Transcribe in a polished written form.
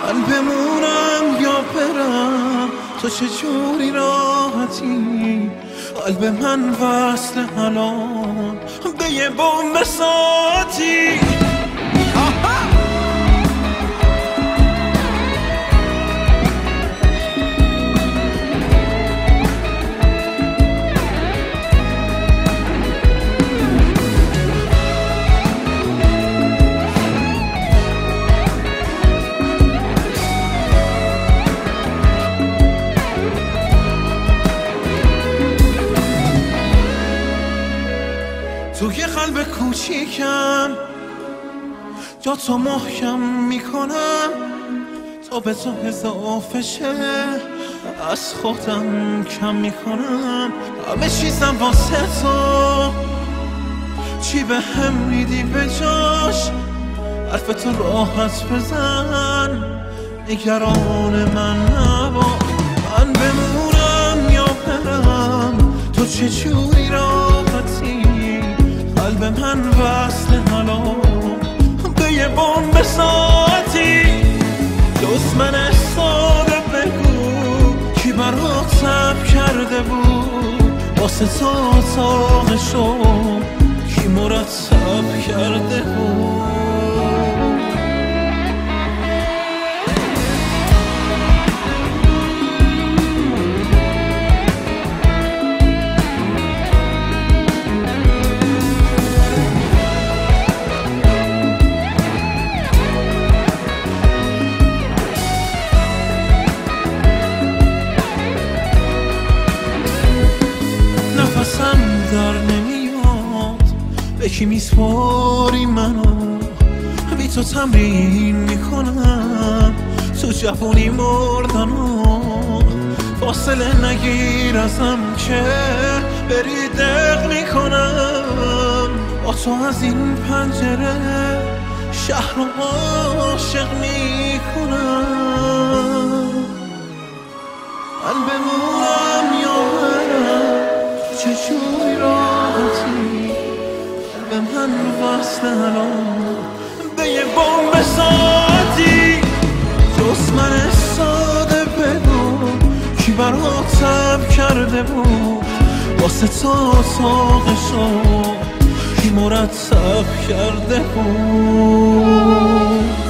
من بمونم یا برم، تو چجوری راحتی؟ قلب من وصل الان به یه بمب ساعتی. توی قلب کوچیکم جا تو محکم میکنم تا به تو اضافه شه، از خودم کم میکنم همه چیزم واسه تو. چی به هم میدی به جاش؟ حرف تو راحت بزن، نگران من نبا. من بمونم یا برم، تو چجوری راحتی؟ قلب من وصل الان به یه بمب ساعتی. دشمن ساده بگو کی برات صبر کرده بود، واسه تو اتاقشو کی مرتب کرده بود. نفسم در نمیاد، به کی میسپاری منو؟ بی تو تمرین میکنم تو جوونی مردنو. فاصله نگیر ازم که بری دق میکنم، با تو از این پنجره شهر رو عاشق میکنم. من بمونم یا برم، چجوری راحتی؟ قلب من وصل الان به یه بمب ساعتی. دشمن ساده بگو کی برات صبر کرده بود، واسه تو اتاقشو کی مرتب کرده بود.